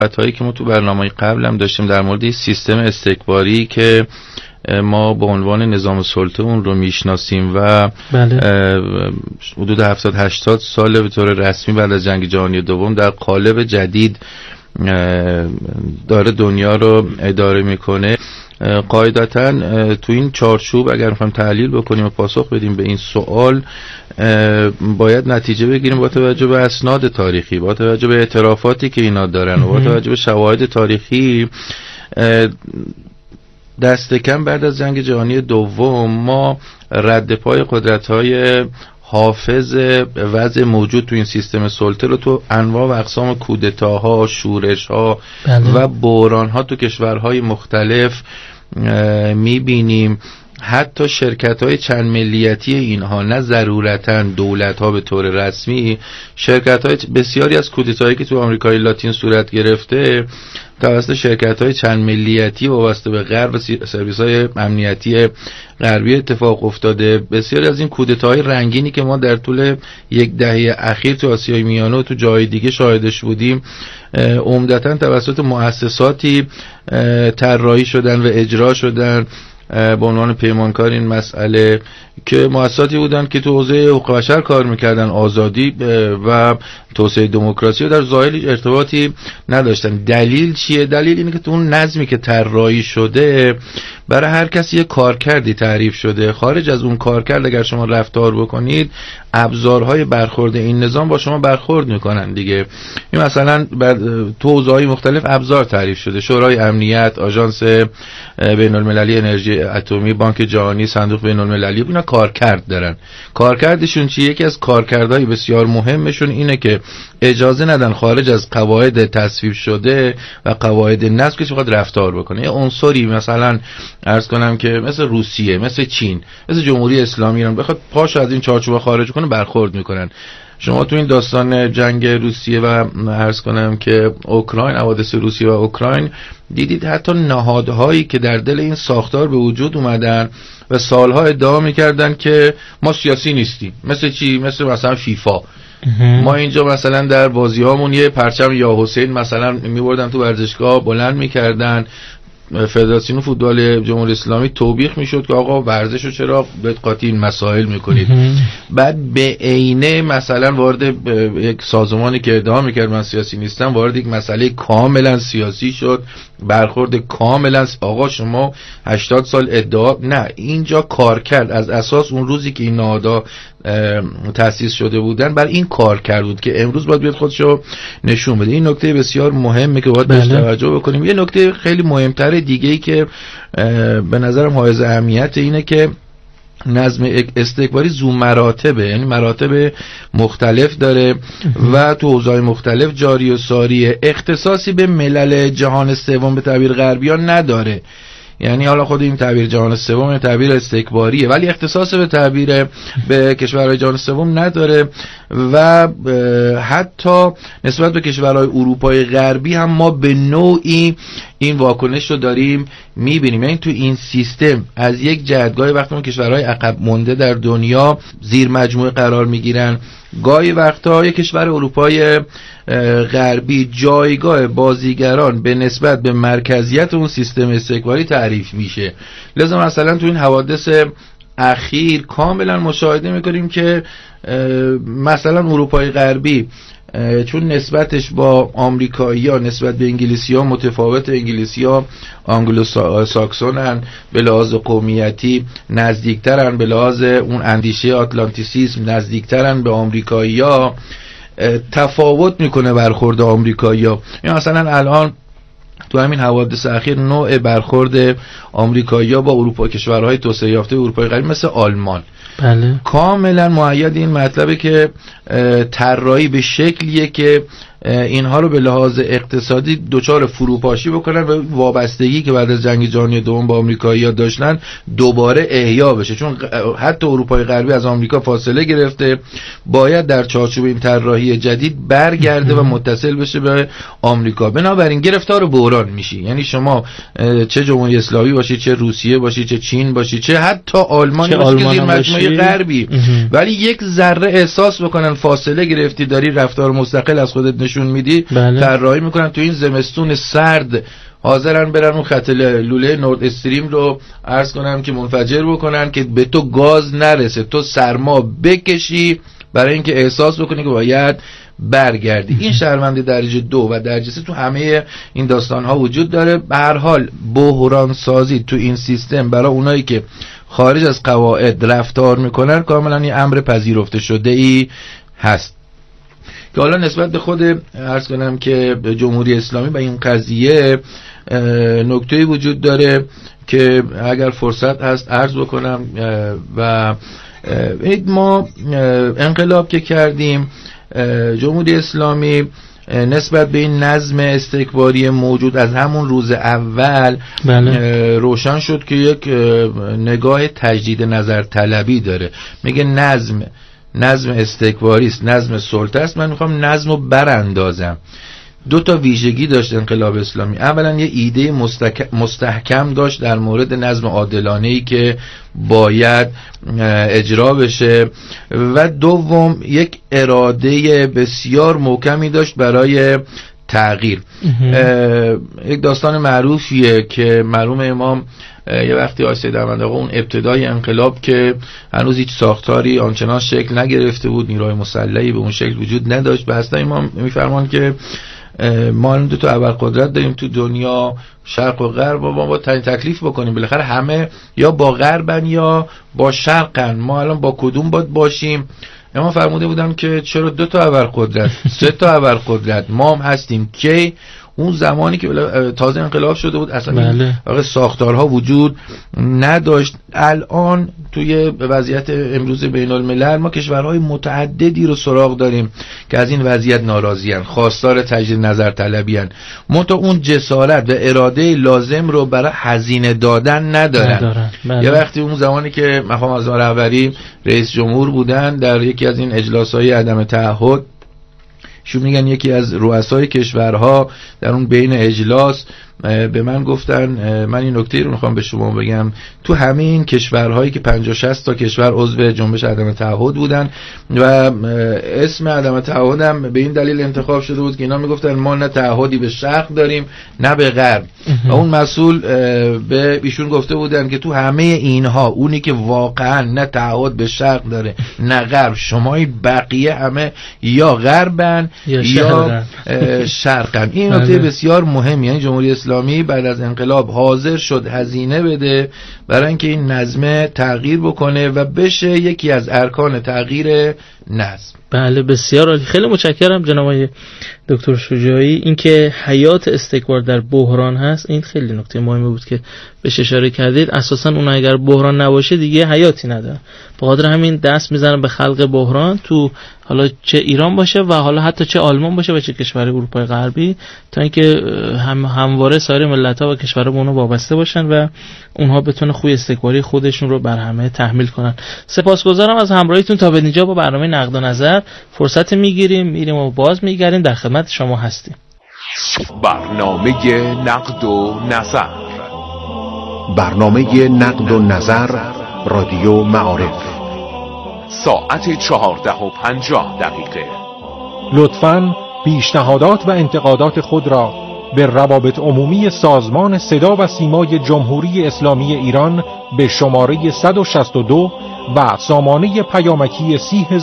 صحبت‌هایی که ما تو برنامه قبل هم داشتیم در مورد سیستم استکباری که ما به عنوان نظام سلطه اون رو میشناسیم و حدود 70-80 سال به طور رسمی بعد از جنگ جهانی دوم در قالب جدید داره دنیا رو اداره میکنه. قاعدتاً تو این چارچوب اگر میخوایم تحلیل بکنیم و پاسخ بدیم به این سوال، باید نتیجه بگیریم با توجه به اسناد تاریخی، با توجه به اعترافاتی که اینا دارن و با توجه به شواهد تاریخی. دست کم بعد از جنگ جهانی دوم ما رد پای قدرت‌های حافظ وضع موجود تو این سیستم سلطه رو تو انواع و اقسام کودتاها، شورش‌ها و بحران‌ها تو کشورهای مختلف می‌بینیم. حتی شرکت‌های چند ملیتی اینها، نه ضرورتاً دولت‌ها به طور رسمی، شرکت‌های بسیاری از کودتاهایی که تو آمریکای لاتین صورت گرفته توسط شرکت‌های چند ملیتی وابسته به غرب و سرویس‌های امنیتی غربی اتفاق افتاده. بسیاری از این کودتاهای رنگینی که ما در طول یک دهه اخیر تو آسیای میانه و تو جای دیگه شاهدش بودیم، عمدتاً توسط مؤسساتی طراحی شدن و اجرا شدن به عنوان پیمانکار این مسئله که مؤسساتی بودن که تو حوزه حقوق بشر کار میکردن، آزادی و توسعه دموکراسی و در ظاهر ارتباطی نداشتن. دلیل چیه؟ دلیل اینه که تو اون نظمی که طراحی شده برای هر کسی یه کارکردی تعریف شده. خارج از اون کارکرد اگر شما رفتار بکنید، ابزارهای برخورد این نظام با شما برخورد میکنن دیگه. این مثلا تو حوزه‌های مختلف ابزار تعریف شده: شورای امنیت، آژانس بین‌المللی انرژی اتمی، بانک جهانی، صندوق بین‌المللی. اینا کارکرد دارن. کارکردشون چیه؟ یکی از کارکردهای بسیار مهمشون اینه که اجازه ندن خارج از قواعد تصویب شده و قواعد نظم کسی بخواد رفتار بکنه. یه عنصری مثلا عرض کنم که مثل روسیه، مثل چین، مثل جمهوری اسلامی ایران بخواد پاشو از این چارچوب خارج کنه، برخورد میکنن. شما تو این داستان جنگ روسیه و عرض کنم که اوکراین، حوادث روسیه و اوکراین، دیدید حتی نهادهایی که در دل این ساختار به وجود اومدن و سالها ادعا میکردن که ما سیاسی نیستیم. مثل چی؟ مثلا فیفا. ما اینجا مثلا در بازی هامون یه پرچم یا حسین مثلا میبردن تو ورزشگاه بلند میکردن، فدراسیون فوتبال جمهوری اسلامی توبیخ میشد که آقا ورزشو چرا به قاطی این مسائل میکنید. بعد به عینه مثلا وارد یک سازمانی که ادعا میکرد من سیاسی نیستم، وارد یک مسئله کاملا سیاسی شد، برخورد کاملا آقا شما 80 سال ادعا نه. اینجا کار کرد از اساس اون روزی که این نهادها تأسیس شده بودن بر این کار کرد بود که امروز باید بیاد خودشو نشون بده. این نکته بسیار مهمه که باید بهش توجه بکنیم. یه نکته خیلی مهمتر دیگه‌ای که به نظرم حائز اهمیت اینه که نظم استکباری ذو مراتبه، یعنی مراتب مختلف داره و تو حوزه‌های مختلف جاری و ساریه. اختصاصی به ملل جهان سوم به تعبیر غربیان نداره. یعنی حالا خود این تعبیر جهان سوم تعبیر استکباریه، ولی اختصاص به تعبیر به کشورهای جهان سوم نداره و حتی نسبت به کشورهای اروپای غربی هم ما به نوعی این واکنش رو داریم میبینیم. یعنی تو این سیستم از یک جهتگاهی وقتی ما کشورهای عقب مونده در دنیا زیر مجموعه قرار میگیرن، گاهی وقتا یک کشور اروپای غربی جایگاه بازیگران به نسبت به مرکزیت اون سیستم استکباری تعریف میشه. لذا مثلا تو این حوادث اخیر کاملا مشاهده میکنیم که مثلا اروپای غربی چون نسبتش با آمریکایی‌ها نسبت به انگلیسی‌ها متفاوت، انگلیسی‌ها آنگلو ساکسونن، به لحاظ قومیتی نزدیکترن، به لحاظ اون اندیشه آتلانتیسیسم نزدیکترن به آمریکایی‌ها، تفاوت میکنه برخورد آمریکایی‌ها. یعنی مثلا الان تو همین حوادث اخیر نوع برخورد آمریکایی‌ها با اروپا، کشورهای توسعه یافته اروپای غربی مثل آلمان، بله، کاملا مؤید این مطلبه که طراحی به شکلیه که اینها رو به لحاظ اقتصادی دوچار فروپاشی بکنن و وابستگی که بعد از جنگ جهانی دوم با آمریکایی‌ها داشتن دوباره احیا بشه. چون حتی اروپای غربی از آمریکا فاصله گرفته، باید در چارچوب این طراحی جدید برگرده و متصل بشه به آمریکا. بنابراین گرفتار بحران میشی. یعنی شما چه جمهوری اسلامی باشی، چه روسیه باشی، چه چین باشی، چه حتی آلمانی باشی که زیر مجموعه غربی، ولی یک ذره احساس بکنن فاصله گرفتی، داری رفتار مستقل از خودت نشون میدی طراحی میکنن تو این زمستون سرد حاضرن برن اون خط لوله نورد استریم رو عرض کنم که منفجر بکنن که به تو گاز نرسه، تو سرما بکشی برای اینکه احساس بکنی که باید برگردی. این شهروندی درجه 2 و درجه 3 تو همه این داستان ها وجود داره. به هر حال بحران سازی تو این سیستم برای اونایی که خارج از قواعد رفتار میکنن کاملا یه امر پذیرفته شده ای هست که حالا نسبت به خود عرض کنم که جمهوری اسلامی و این قضیه نکته‌ای وجود داره که اگر فرصت هست عرض بکنم. و ما انقلاب که کردیم، جمهوری اسلامی نسبت به این نظم استکباری موجود از همون روز اول روشن شد که یک نگاه تجدید نظر طلبی داره. میگه نظم استکباری است، نظم سلطه است، من میخوام نظم رو براندازم. 2 ویژگی داشت انقلاب اسلامی. اولا یه ایده مستحکم داشت در مورد نظم عادلانه‌ای که باید اجرا بشه و دوم یک اراده بسیار محکمی داشت برای تغییر. یک داستان معروفیه که مرحوم امام یه وقتی آقای سید احمد آقا اون ابتدای انقلاب که هنوز هیچ ساختاری آنچنان شکل نگرفته بود، نیروی مسلحی به اون شکل وجود نداشت، به حضرت امام میفرمان که ما 2 ابرقدرت داریم تو دنیا، شرق و غرب، و ما با تکلیف بکنیم، بالاخره همه یا با غربن یا با شرقن، ما الان با کدوم باید باشیم؟ اما فرموده بودن که چرا 2 ابرقدرت 3 ابرقدرت، ما هم هستیم. که اون زمانی که تازه انقلاب شده بود اصلا ساختارها وجود نداشت. الان توی وضعیت امروز بین الملل ما کشورهای متعددی رو سراغ داریم که از این وضعیت ناراضی‌اند، خواستار تجدید نظر طلبی‌اند، منتها اون جسارت و اراده لازم رو برای هزینه دادن ندارن. یه وقتی اون زمانی که مقام اعظم رهبری رئیس جمهور بودن، در یکی از این اجلاس‌های عدم تعهد شو میگن یکی از رؤسای کشورها در اون بین اجلاس به من گفتن، من این نکته رو میخوام به شما بگم، تو همه این کشورهایی که 50-60 تا کشور عضو جنبش عدم تعهد بودن و اسم عدم تعهد هم به این دلیل انتخاب شده بود که اینا میگفتن ما نه تعهدی به شرق داریم نه به غرب. و اون مسئول به ایشون گفته بودن که تو همه اینها اونی که واقعا نه تعهد به شرق داره نه غرب، شمای بقیه همه یا غربن یا شرقن. این نکته بسیار مهمه. یعنی جمهوری اسلامی بعد از انقلاب حاضر شد هزینه بده برای اینکه این نظم تغییر بکنه و بشه یکی از ارکان تغییر نظم. بله بسیار عالی، خیلی متشکرم جناب آقای دکتر شجاعی. اینکه حیات استکبار در بحران هست، این خیلی نکته مهمی بود که بهش اشاره کردید. اساسا اون اگر بحران نباشه دیگه حیاتی نداره، به خاطر همین دست میزنن به خلق بحران تو حالا چه ایران باشه و حالا حتی چه آلمان باشه و چه کشور اروپای غربی، تا اینکه همواره سایر ملت‌ها و کشورها به اونها وابسته باشن و اونها بتونه خوی استکباری خودشون رو بر همه تحمیل کنن. سپاسگزارم از همراهیتون. تا به اینجا با برنامه نقد و نظر فرصت میریم و باز میگردیم، در خدمت شما هستیم. برنامه نقد و نظر، برنامه نقد و نظر رادیو معارف، ساعت 14:50. لطفاً پیشنهادات و انتقادات خود را به روابط عمومی سازمان صدا و سیمای جمهوری اسلامی ایران به شماره 162 و سامانه پیامکی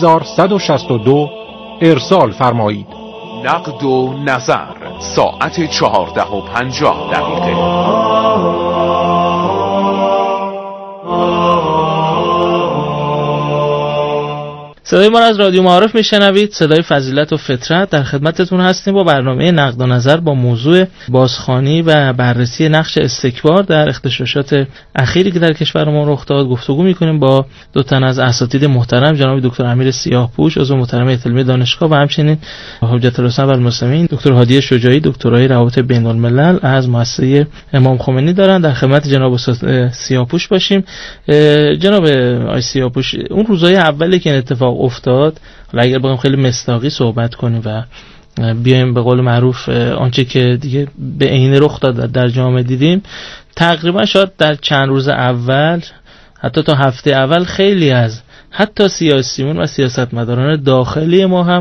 30162 ارسال فرمایید. نقد و نظر، ساعت 14:50. صدای ما از رادیو معارف میشنوید، صدای فضیلت و فطرت. در خدمتتون هستیم با برنامه نقد و نظر با موضوع بازخوانی و بررسی نقش استکبار در اغتشاشات اخیری که در کشور ما رخ داد. گفتگو میکنیم با 2 تن از اساتید محترم، جناب دکتر امیر سیاهپوش عضو محترم علمی دانشگاه و همچنین حجت الاسلام والمسلمین دکتر هادی شجاعی دکترای روابط بین الملل از مؤسسه امام خمینی دارن. در خدمت جناب سیاهپوش باشیم. جناب آقای سیاهپوش، اون روزهای اولی که این اتفاق افتاد، حالا اگر بخوایم خیلی مصداقی صحبت کنیم و بیایم به قول معروف آنچه که دیگه به عین رخ داد در جامعه دیدیم، تقریبا شاید در چند روز اول حتی تا هفته اول خیلی از حتی سیاسیون و سیاستمداران داخلی ما هم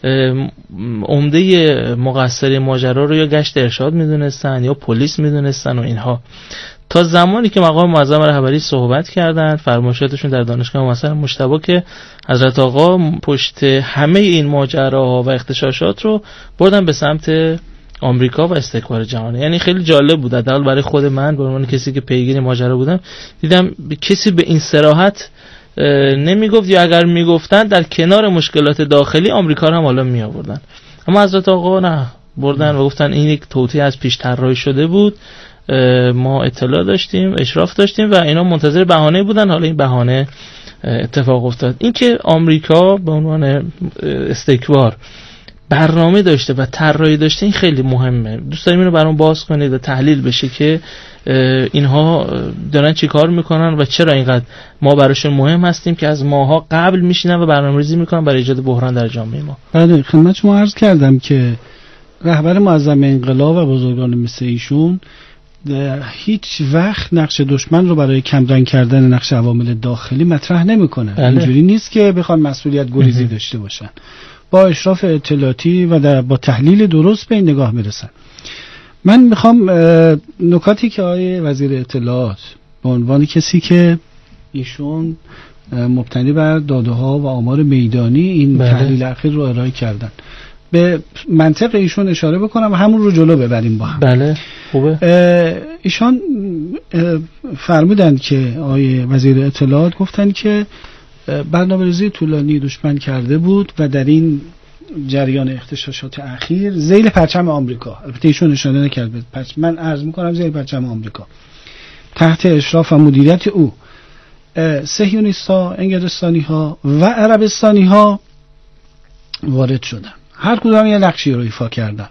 عمده مقصر ماجرا رو یا گشت ارشاد میدونستن یا پلیس میدونستن و اینها، تا زمانی که مقام معظم رهبری صحبت کردن، فرمایشاتشون در دانشگاه مثلا مجتبی که حضرت آقا پشت همه این ماجراها و اغتشاشات رو بردن به سمت آمریکا و استکبار جهانی. یعنی خیلی جالب بود، حداقل برای خود من به عنوان کسی که پیگیر ماجرا بودم، دیدم کسی به این صراحت نمیگفت، یا اگر میگفتن در کنار مشکلات داخلی آمریکا رو هم حالا می آوردن. اما حضرت آقا نه، بردن و گفتن این یک توطئه از پیش طراحی شده بود، ما اطلاع داشتیم، اشراف داشتیم و اینا منتظر بهانه بودن، حالا این بهانه اتفاق افتاد. این که آمریکا به عنوان استکبار برنامه داشته و طراحی داشته، این خیلی مهمه. دوست داریم اینو برام باز کنید و تحلیل بشه که اینها دارن چی کار میکنن و چرا اینقدر ما براشون مهم هستیم که از ماها قبل میشینن و برنامه‌ریزی میکنن برای ایجاد بحران در جامعه ما. بله، خدمت شما عرض کردم که رهبر معظم انقلاب و بزرگان مثل ایشون هیچ وقت نقش دشمن رو برای کمرنگ کردن نقش عوامل داخلی مطرح نمیکنه. اینجوری نیست که بخوان مسئولیت گریزی داشته باشن. با اشراف اطلاعاتی و با تحلیل درست به این نگاه میرسن. من میخوام نکاتی که آقای وزیر اطلاعات به عنوان کسی که ایشون مبتنی بر داده ها و آمار میدانی این تحلیل اخیر رو ارائه کردن، به منطق ایشون اشاره بکنم و همون رو جلو ببریم با هم. بله خوبه. ایشان فرمودند که آقای وزیر اطلاعات گفتن که برنامه‌ریزی طولانی دشمن کرده بود و در این جریان اغتشاشات اخیر ذیل پرچم آمریکا، البته ایشون اشاره نکرد، من عرض میکنم ذیل پرچم آمریکا تحت اشراف و مدیریت او صهیونیست‌ها، انگلستانی‌ها و عربستانی‌ها وارد شدن. هر کدوم یه نقشی رو ایفا کردن.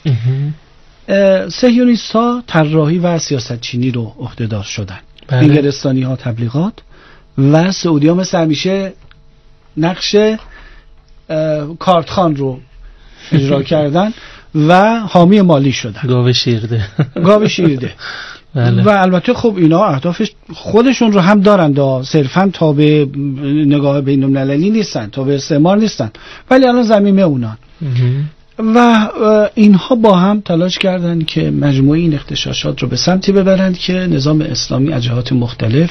صهیونیست‌ها طراحی و سیاست چینی رو عهده‌دار شدن. انگلستانی‌ها تبلیغات و سعودی‌ها مثل همیشه نقش کارتخان رو اجرا کردن و حامی مالی شدن. گاو شیرده. بله. و البته خب اینا اهدافش خودشون رو هم دارن، صرفا تابع نگاه بین‌المللی نیستن، تابع استعمار نیستن، ولی الان ضمیمه اونان. و اینها با هم تلاش کردن که مجموعه این اغتشاشات رو به سمتی ببرند که نظام اسلامی از جهات مختلف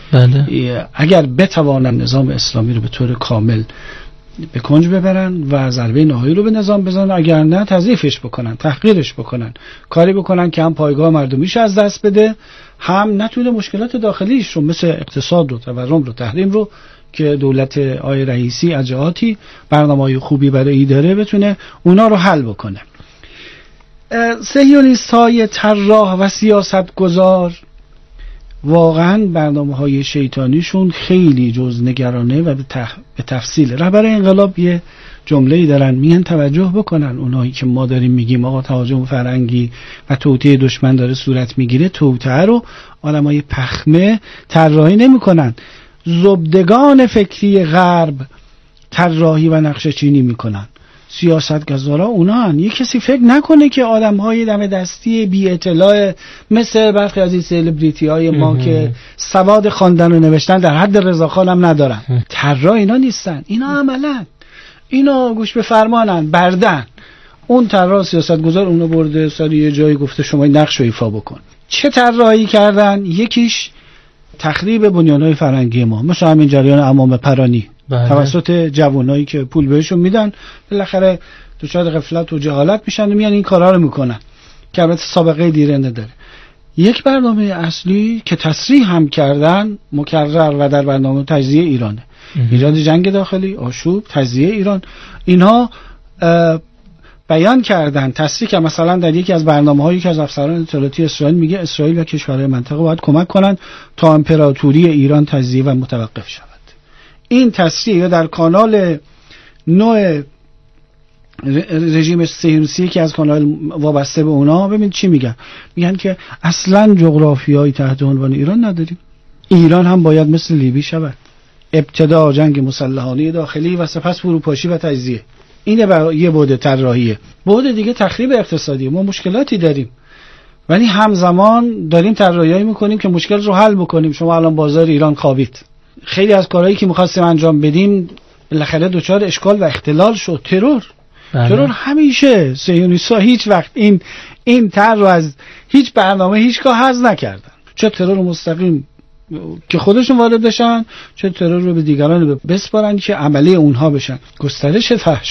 اگر بتوانن نظام اسلامی رو به طور کامل به کنج ببرن و ضربه نهایی رو به نظام بزنن، اگر نه تضعیفش بکنن، تحقیرش بکنن، کاری بکنن که هم پایگاه مردمیش از دست بده، هم نتونه مشکلات داخلیش رو مثل اقتصاد رو، تورم رو، تحریم رو که دولت آقای رئیسی از جهاتی برنامه‌های خوبی برای ای داره بتونه اونا رو حل بکنه. صهیونیست‌های طراح و سیاستگزار واقعا برنامه‌های شیطانیشون خیلی جزءنگرانه و به تفصیل. رهبر انقلاب یه جمله‌ای دارن، میگن توجه بکنن اونایی که ما داریم میگیم آقا تهاجم فرنگی و توطئه دشمن داره صورت میگیره، توطئه رو آدمای پخمه طراحی نمی‌کنن، زبدگان فکری غرب طراحی و نقشه چینی میکنن. سیاستگزارا اونا هن. یک کسی فکر نکنه که آدم‌های دم دستی بی اطلاع مثل برخی از این سلبریتی‌های ما که سواد خواندن و نوشتن در حد رضاخان هم ندارن، طراح اینا نیستن، اینا عملن، اینا گوش به فرمانن، بردن. اون طراح سیاستگزار اونو برده سر یه جایی گفته شما این نقش رو ایفا بکن. چه طراحی کردن؟ یکیش تخریب بنیان‌های فرهنگی ما، مثل همین جریان عمامه پرانی توسط جوانایی که پول بهشون میدن، بالاخره دچار غفلت و جهالت میشن و میان این کارا رو میکنن که البته سابقه دیره نداره. یک برنامه اصلی که تصریح هم کردن مکرر و در برنامه تجزیه ایرانه، ایجاد جنگ داخلی، آشوب، تجزیه ایران. اینها بیان کردن، تصریح که مثلا در یکی از برنامه‌هایی که از افسران اطلاعاتی اسرائیل میگه اسرائیل و کشورهای منطقه باید کمک کنن تا امپراتوری ایران تجزیه و متوقف شود. این تصریح یا در کانال نوع رژیم صهیونیستی که از کانال وابسته به اونا، ببین چی میگن، میگن که اصلا جغرافیایی تحت عنوان ایران نداریم، ایران هم باید مثل لیبی شود، ابتدا جنگ مسلحانه داخلی و سپس فروپاشی و تجزیه. اینه یه بعد طراحیه. بعد دیگه تخریب اقتصادی. ما مشکلاتی داریم ولی همزمان داریم طراحی‌ای میکنیم که مشکل رو حل بکنیم. شما الان بازار ایران خوابید، خیلی از کارهایی که می‌خواستیم انجام بدیم بالاخره دچار اشکال و اختلال شد. ترور همیشه صهیونیست‌ها هیچ وقت این طرح رو از هیچ برنامه هیچگاه حذف نکردن، چه ترور مستقیم که خودشون وارد بشن، چه ترور رو به دیگران بسپارن که عملی اونها بشن. گسترش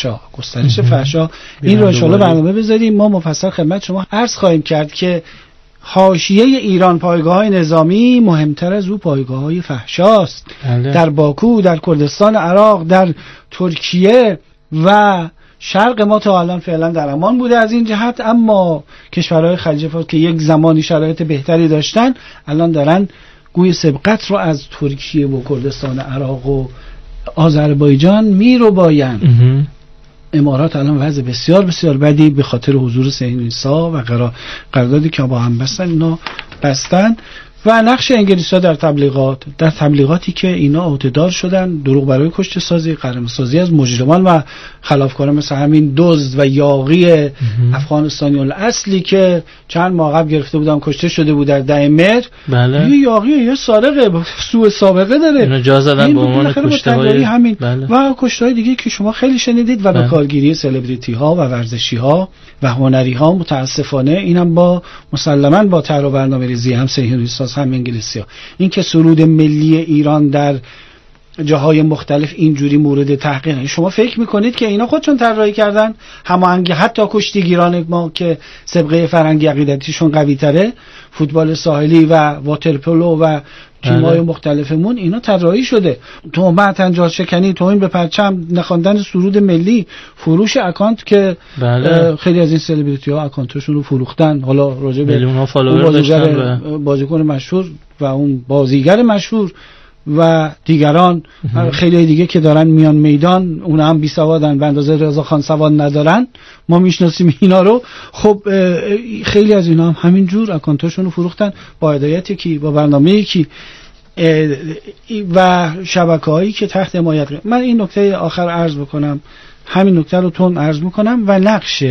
فحشا این رو ان شاءالله برنامه بذاریم، ما مفصل خدمت شما عرض خواهیم کرد که حاشیه ایران پایگاه‌های نظامی مهمتر از او پایگاه‌های فحشاست. در باکو، در کردستان عراق، در ترکیه و شرق ما تا الان فعلا در امان بوده از این جهت، اما کشورهای خلیج فارس که یک زمانی شرایط بهتری داشتن الان دارن گوی سبقت رو از ترکیه و کردستان عراق و آذربایجان میربایند. امارات الان وضع بسیار بسیار بدی به خاطر حضور صهیونیست‌ها و قراردادی که با هم بستن، اینا بستن. و نقش انگلیس‌ها در تبلیغاتی که اینا عهده‌دار شدن، دروغ برای کشته سازی، قرمه سازی از مجرمان و خلافکاران مثل همین دزد و یاغی افغانستانی الاصلی که چند ماه قبل گرفته بودن کشته شده بود در 10 متر. بله. یه یاغی، یه سارقه، سوء سابقه داره. اینا جا زدن به عنوان کشته‌های همین. بله. و کشته‌های دیگه که شما خیلی شنیدید و به کارگیری سلبریتی‌ها و ورزشی‌ها و هنری‌ها متاسفانه اینم مسلماً با طرح و برنامه‌ریزی هم صهیونیست‌ها هم انگلیسی‌ها. این که سرود ملی ایران در جاهای مختلف اینجوری مورد تحقیر، شما فکر میکنید که اینا خودشون طراحی کردن؟ هماهنگ حتی کشتیگیران ما که سابقه فرهنگی عقیدتیشون قوی تره، فوتبال ساحلی و واترپولو و تیم‌های مختلفمون، اینا طراحی شده. تهمت، انجال شکنی، توهین به پرچم، نخواندن سرود ملی، فروش اکانت که خیلی از این سلبریتی‌ها اکانتشون رو فروختن. حالا راجع به میلیون‌ها فالوور داشتن، بازیکن مشهور و اون بازیگر مشهور و دیگران خیلی دیگه که دارن میان میدان، اونا هم بی سوادن به اندازه رضا خان سواد ندارن، ما میشناسیم اینا رو. خب خیلی از اینا هم همینجور اکانتاشون رو فروختن با هدایتی که با برنامه‌ای که و شبکه‌هایی که تحت حمایت. من این نکته آخر عرض بکنم، همین نکته رو تون عرض میکنم. و نقش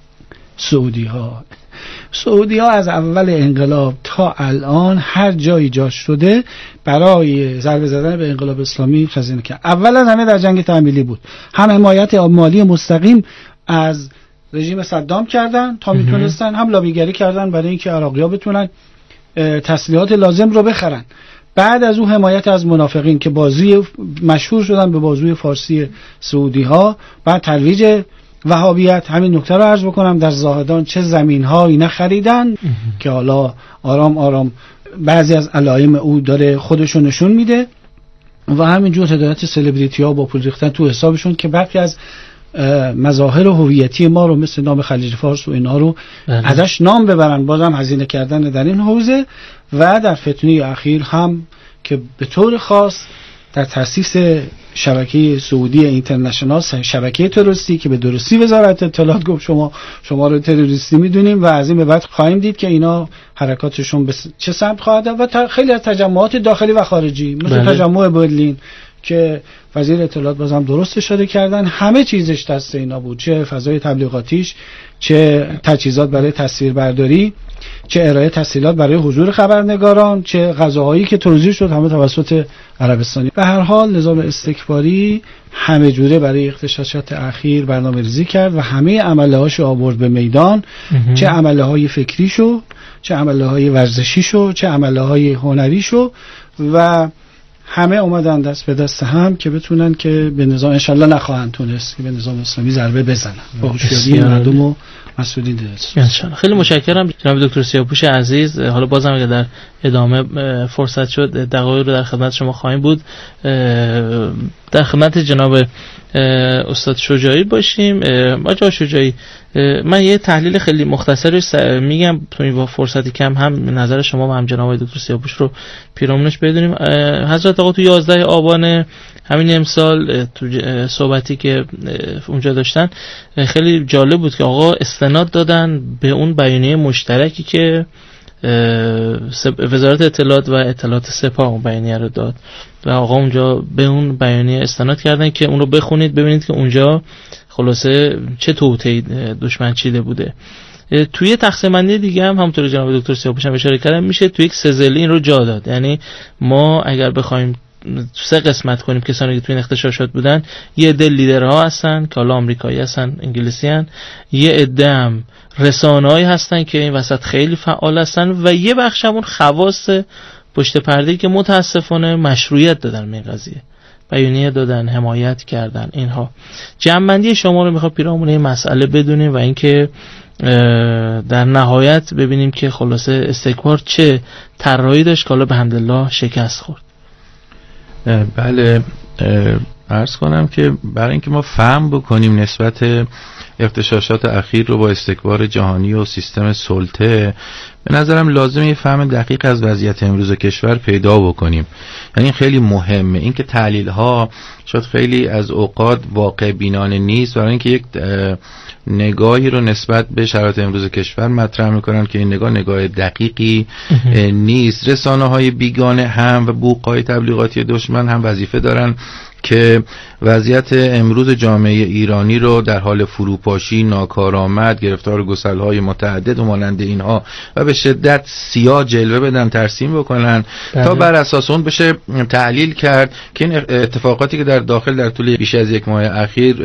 سعودی ها از اول انقلاب تا الان هر جایی جاش شده برای ضربه زدن به انقلاب اسلامی خزینه کرد. اولا همه در جنگ تحمیلی بود، هم حمایت مالی مستقیم از رژیم صدام کردن تا میتونستن، هم لابیگری کردن برای اینکه عراقی‌ها بتونن تسلیحات لازم رو بخرن. بعد از اون حمایت از منافقین که بازوی مشهور شدن به بازوی فارسی سعودی ها، بعد ترویج وهابیت. همین نکته رو عرض بکنم، در زاهدان چه زمین هایی نخریدن که حالا آرام آرام بعضی از علائم او داره خودشون نشون میده. و همینجور هدایت سلبریتی ها با پول ریختن تو حسابشون که برخی از مظاهر هویتی ما رو مثل نام خلیج فارس و اینا رو ازش نام ببرن، بازم هزینه کردن در این حوزه. و در فتنه اخیر هم که به طور خاص در تأسیس شبکه سعودی اینترنشنال، شبکه تروریستی که به درستی وزارت اطلاعات گفت شما رو تروریستی میدونیم و از این به بعد خواهیم دید که اینا حرکاتشون به چه سمت خواهد رفت. و خیلی از تجمعات داخلی و خارجی مثل تجمع برلین که وزیر اطلاعات بازم درست اشاره کردن، همه چیزش دست اینا بود، چه فضای تبلیغاتیش، چه تجهیزات برای تصویربرداری، چه ارائه تسهیلات برای حضور خبرنگاران، چه غذاهایی که توزیع شد همه توسط عربستانی. به هر حال نظام استکباری همه جوره برای اغتشاشات اخیر برنامه‌ریزی کرد و همه عمله‌هاش آورد به میدان، چه عمله‌های فکریشو، چه عمله‌های ورزشیشو، چه عمله‌های هنریشو، و همه اومدن دست به دست هم که بتونن که به نظام انشالله نخواهند تونست که به نظام اسلامی ضربه بزنن با هوشیاری مردم و مسئولین انشالله. خیلی متشکرم جناب دکتر سیاهپوش عزیز. حالا بازم اگه در ادامه فرصت شد دقایق رو در خدمت شما خواهیم بود. در خدمت جناب استاد شجاعی باشیم. آقای شجاعی، من یه تحلیل خیلی مختصری میگم تو با فرصتی کم هم نظر شما و هم جناب دکتر سیاهپوش رو پیرامونش بدونیم. حضرت آقا تو 11 آبان همین امسال تو صحبتی که اونجا داشتن خیلی جالب بود که آقا استناد دادن به اون بیانیه مشترکی که وزارت اطلاعات و اطلاعات سپاه اون بیانیه رو داد و آقا اونجا به اون بیانیه استناد کردن که اون رو بخونید ببینید که اونجا خلاصه چه توطئه‌ای دشمن چیده بوده. توی تقسیم بندی دیگه هم همونطور جناب دکتر سیاهپوش هم اشاره کردن میشه توی یک سزلی این رو جا داد. یعنی ما اگر بخوایم سه قسمت کنیم کسانی که تو این اغتشاشات بودن، یه عده لیدرها هستن که حالا آمریکایی هستن، انگلیسی هستن، یه عده هم رسانه‌ای هستن که این وسط خیلی فعال هستن و یه بخش همون خواص پشت پرده‌ای که متاسفانه مشروعیت دادن به این قضیه، بیانیه دادن، حمایت کردن. اینها جمع‌بندی شما رو میخوام پیرامون این مسئله بدونیم و اینکه در نهایت ببینیم که خلاصه استکبار چه طراحی داشت که حالا به حمدالله شکست خورد. بله، عرض کنم که برای اینکه ما فهم بکنیم نسبت اغتشاشات اخیر رو با استکبار جهانی و سیستم سلطه، به نظرم لازمه یه فهم دقیق از وضعیت امروز کشور پیدا بکنیم. یعنی خیلی مهمه اینکه تحلیل ها شاید خیلی از اوقات واقع بینانه نیست، برای اینکه یک نگاهی رو نسبت به شرایط امروز کشور مطرح میکنن که این نگاه دقیقی نیست. رسانه‌های بیگانه هم و بوق‌های تبلیغاتی دشمن هم وظیفه دارن که وضعیت امروز جامعه ایرانی رو در حال فروپاشی، ناکارآمد، گرفتار گسل‌های متعدد و مانند اینها و به شدت سیاه جلوه بدن، ترسیم بکنن تا بر اساس اون بشه تحلیل کرد که این اتفاقاتی که در داخل در طول بیش از یک ماه اخیر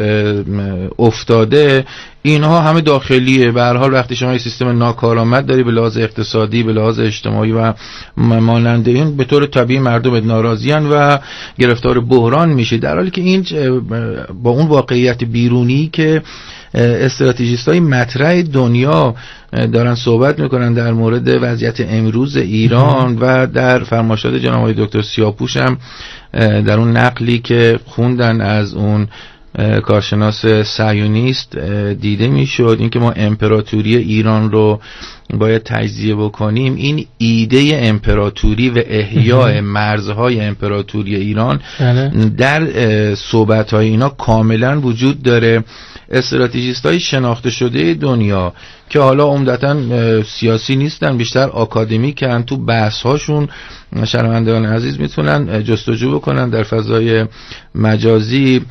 افتاده اینها همه داخلیه. به هر حال وقتی شما یه سیستم ناکارآمد داری به لحاظ اقتصادی، به لحاظ اجتماعی و مانند این، به طور طبیعی مردم ناراضیان و گرفتار بحران میشه، در حالی که این با اون واقعیت بیرونی که استراتژیست‌های مطرح دنیا دارن صحبت میکنن در مورد وضعیت امروز ایران و در فرمایشات جناب آقای دکتر سیاهپوش هم در اون نقلی که خوندن از اون کارشناس صهیونیست دیده میشد، اینکه ما امپراتوری ایران رو باید تجزیه بکنیم. این ایده امپراتوری و احیاء مرزهای امپراتوری ایران در صحبت‌های اینا کاملا وجود داره. استراتژیست‌های شناخته شده دنیا که حالا عمدتاً سیاسی نیستن، بیشتر آکادمیکن، تو بحث‌هاشون شنوندگان عزیز میتونن جستجو بکنن در فضای مجازی،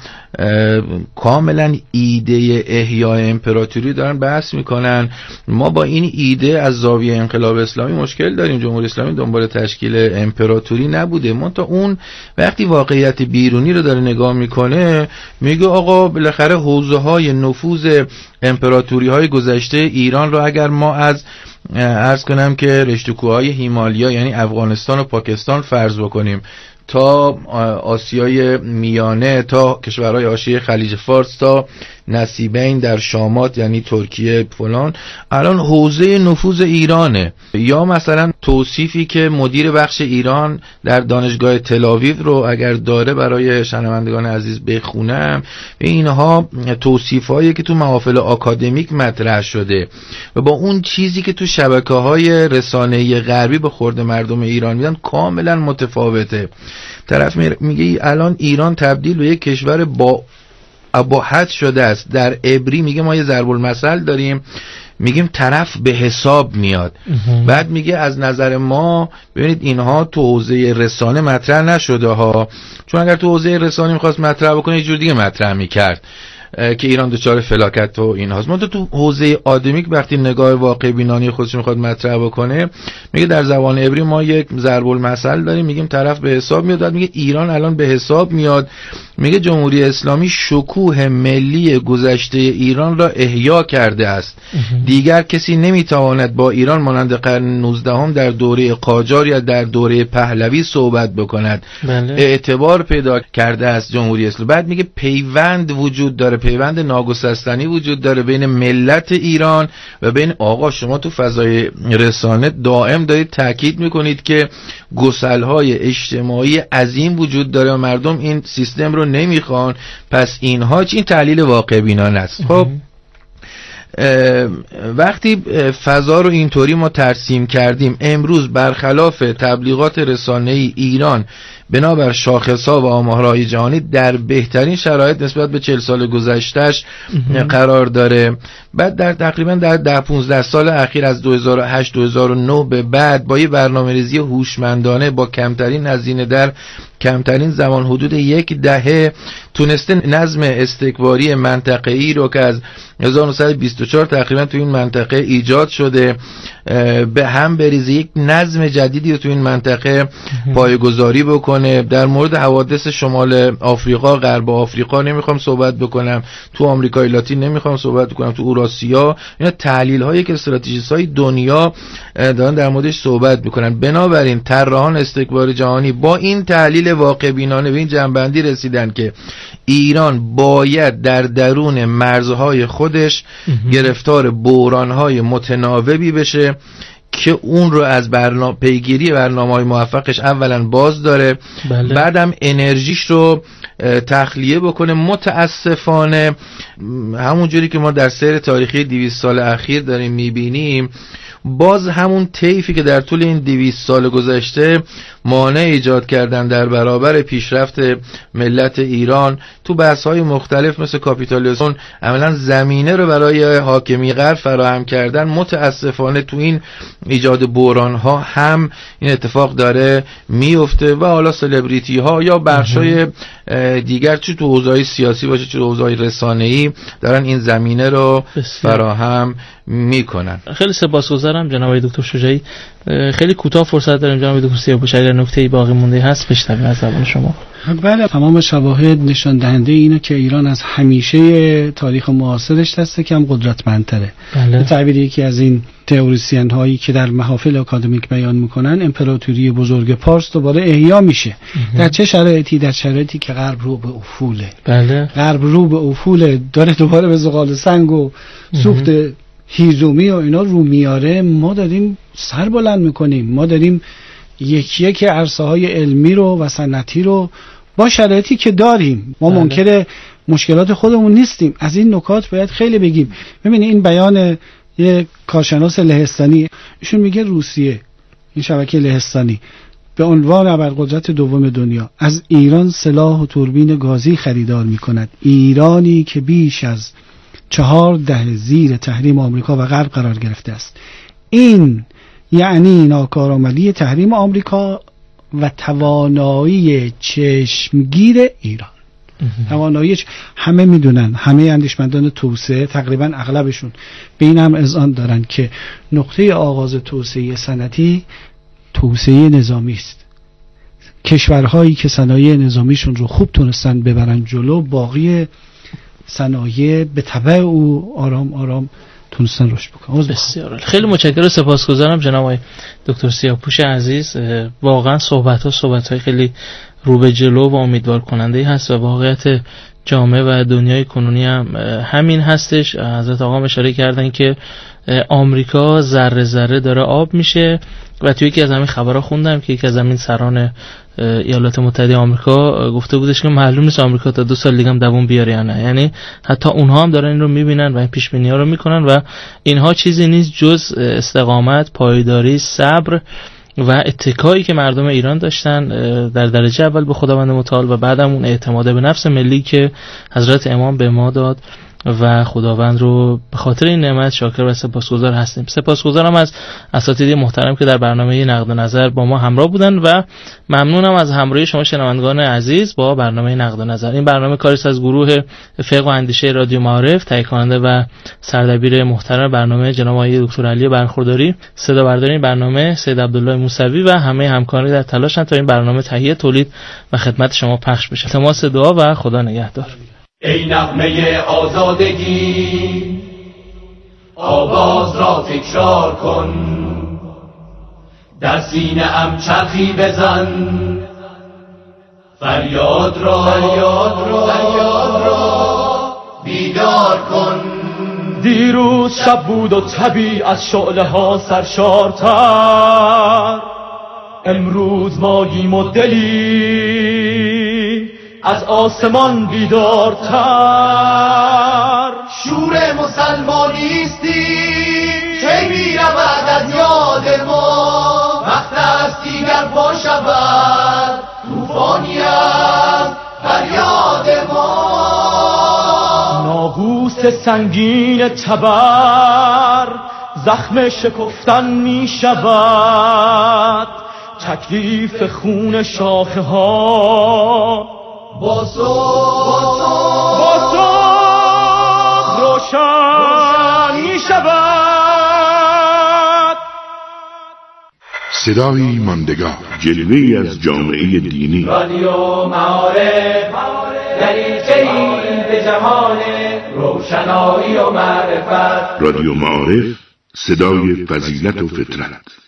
کاملا ایده احیاء امپراتوری دارن بحث میکنن. ما با این ایده از زاویه انقلاب اسلامی مشکل داریم. جمهوری اسلامی دنبال تشکیل امپراتوری نبوده، منتها اون وقتی واقعیت بیرونی رو داره نگاه میکنه میگه آقا بالاخره حوزه‌های نفوذ امپراتوری های گذشته ایران رو اگر ما از عرض کنم که رشته کوههای هیمالیا یعنی افغانستان و پاکستان فرض بکنیم تا آسیای میانه، تا کشورهای حاشیه خلیج فارس، تا نصیبین در شامات یعنی ترکیه فلان، الان حوزه نفوذ ایرانه. یا مثلا توصیفی که مدیر بخش ایران در دانشگاه تل‌آویو رو اگر داره برای شنوندگان عزیز بخونم، اینها توصیفایی که تو محافل آکادمیک مطرح شده و با اون چیزی که تو شبکه‌های رسانه‌ای غربی به خورد مردم ایران میدن کاملا متفاوته. طرف میگه الان ایران تبدیل به یک کشور با اباحت شده است. در عبری میگه ما یه ضرب المثل داریم، میگیم طرف به حساب میاد. بعد میگه از نظر ما ببینید اینها تو حوزه رسانه مطرح نشده ها، چون اگر تو حوزه رسانه میخواست مطرح بکنه یه جور دیگه مطرح میکرد که ایران دچار فلاکت و اینهاست. ما تو حوزه آدمیک وقتی نگاه واقع بینانه خودش میخواد مطرح بکنه میگه در زبان عبری ما یک ضرب المثل داریم، میگیم طرف به حساب میاد. بعد میگه ایران الان به حساب میاد. میگه جمهوری اسلامی شکوه ملی گذشته ایران را احیا کرده است. دیگر کسی نمیتواند با ایران مانند قرن 19 در دوره قاجار یا در دوره پهلوی صحبت بکند. اعتبار پیدا کرده است جمهوری اسلامی. بعد میگه پیوند وجود داره، پیوند ناگسستنی وجود داره بین ملت ایران و بین آقا شما تو فضای رسانه دائم دارید تاکید میکنید که گسل‌های اجتماعی عظیم وجود داره و مردم این سیستم رو نمیخوان، پس اینها این تحلیل واقع بینانه است. خب وقتی فضا رو اینطوری ما ترسیم کردیم، امروز برخلاف تبلیغات رسانه‌ای ایران بنابر شاخص‌ها و آمارهای جهانی در بهترین شرایط نسبت به 40 سال گذشتهش قرار داره. بعد در تقریبا در 10-15 سال اخیر از 2008-2009 به بعد با یه برنامه‌ریزی هوشمندانه با کمترین هزینه در کمترین زمان حدود 10 دهه تونسته نظم استکباری منطقه‌ای رو که از 1924 تقریبا تو این منطقه ایجاد شده به هم بریزه، یک نظم جدیدی رو تو این منطقه پایه‌گذاری بکنه. در مورد حوادث شمال آفریقا، غرب آفریقا نمیخوام صحبت بکنم، تو آمریکای لاتین نمیخوام صحبت بکنم، تو اوراسیا، اینا تحلیل هایی که استراتژیست های دنیا دارن در موردش صحبت میکنن. بنابراین طراحان استکبار جهانی با این تحلیل واقع بینانه به این جنبندی رسیدن که ایران باید در درون مرزهای خودش گرفتار بحران‌های متناوبی بشه که اون رو از پیگیری برنامه‌های موفقش اولا باز داره، بعدم انرژیش رو تخلیه بکنه. متاسفانه همونجوری که ما در سیر تاریخی 200 سال اخیر داریم میبینیم، باز همون طیفی که در طول این 200 سال گذشته مانع ایجاد کردن در برابر پیشرفت ملت ایران تو بحث‌های مختلف مثل کاپیتالیسم عملاً زمینه رو برای حاکمی غرب فراهم کردن، متاسفانه تو این ایجاد بحران‌ها هم این اتفاق داره میفته و حالا سلبریتی ها یا بخشای دیگر چه تو حوزه‌های سیاسی باشه چه تو حوزه‌های رسانه‌ای دارن این زمینه رو فراهم میکنن. خیلی سپاسگزارم جناب دکتر شجاعی. خیلی کوتاه فرصت داریم جناب دکتر سیاه‌پوش، اگر نکته‌ای باقی مونده هست بشنویم از زبان شما. بله، تمام شواهد نشان دهنده اینه که ایران از همیشه تاریخ معاصرش دست کم قدرتمندتره. به تعبیر یکی از این تئوریسین هایی که در محافل اکادمیک بیان میکنن، امپراتوری بزرگ پارس دوباره احیا میشه. در چه شرایطی؟ در شرایطی که غرب رو به افوله. بله. غرب رو به افوله، داره دوباره به زغال سنگ و سوخت هیزومی و اینا رو میاره. ما داریم سر بلند میکنیم، ما داریم یک عرصه های علمی رو و صنعتی رو با شرایطی که داریم، ما منکر مشکلات خودمون نیستیم. از این نکات باید خیلی بگیم. ببینید این بیان یک کارشناس لهستانی، ایشون میگه روسیه، این شبکه لهستانی، به عنوان ابرقدرت دوم دنیا از ایران سلاح و توربین گازی خریدار میکند. ایرانی که بیش از 4 دهه زیر تحریم آمریکا و غرب قرار گرفته است. این یعنی ناکارآمدی تحریم آمریکا و توانایی چشمگیر ایران. توانایی همه میدونن، همه اندیشمندان توسعه تقریبا اغلبشون به این هم اذعان دارن که نقطه آغاز توسعه صنعتی توسعه نظامی است. کشورهایی که صنایع نظامیشون رو خوب تونستن ببرن جلو، باقی صنایع به تبع او آرام آرام تونستن رشد بکنن. بسیار خیلی متشکرم و سپاسگزارم جناب آقای دکتر سیاه‌پوش عزیز. واقعا صحبت‌های خیلی رو به جلو و امیدوار کننده هست و واقعیت جامعه و دنیای کنونی هم همین هستش. حضرت آقا اشاره کردن که آمریکا ذره ذره داره آب میشه و توی یکی از همین خبرها خوندم که یکی از همین سران ایالات متحده آمریکا گفته بودش که معلوم نیست آمریکا تا 2 سال دیگه هم دووم بیاره یا نه. یعنی حتی اونها هم دارن این رو میبینن و این پیش بینی‌ها رو میکنن و اینها چیزی نیست جز استقامت، پایداری، صبر و اتکایی که مردم ایران داشتن در درجه اول به خداوند متعال و بعدم اون اعتماد به نفس ملی که حضرت امام به ما داد و خداوند رو به خاطر این نعمت شاکر و سپاسگزار هستیم. سپاسگزارم از اساتید محترم که در برنامه نقد و نظر با ما همراه بودن و ممنونم از همراهی شما شنوندگان عزیز با برنامه نقد و نظر. این برنامه کاریست از گروه فقه و اندیشه رادیو معارف، تهیه کننده و سردبیر محترم برنامه جناب آقای دکتر علی برخورداری، صدا برداری برنامه سید عبدالله موسوی و همه همکاران در تلاشن تا این برنامه تهیه، تولید و خدمت شما پخش بشه. تماس دعا و خدا نگهدار. ای نغمه آزادگی آواز را تکرار کن، در سینه ام چرخی بزن، فریاد را بیدار کن. دیروز شب بود و طبیعت از شعله ها سرشارتر، امروز ماییم و دلی از آسمان بیدارتر. شور مسلمانیستی که می رود از یاد ما، وقت است دیگر پا شود طوفانی از فریاد ما. ناقوس سنگین تبر زخم شکفتن می شود، تکلیف خون شاخه ها با صبح روشن می شود. صدای ماندگار، جلوه‌ای از جامعه دینی. رادیو معارف، دریچه‌ای به جهان روشنایی و معرفت. رادیو معارف، صدای فضیلت و فطرت.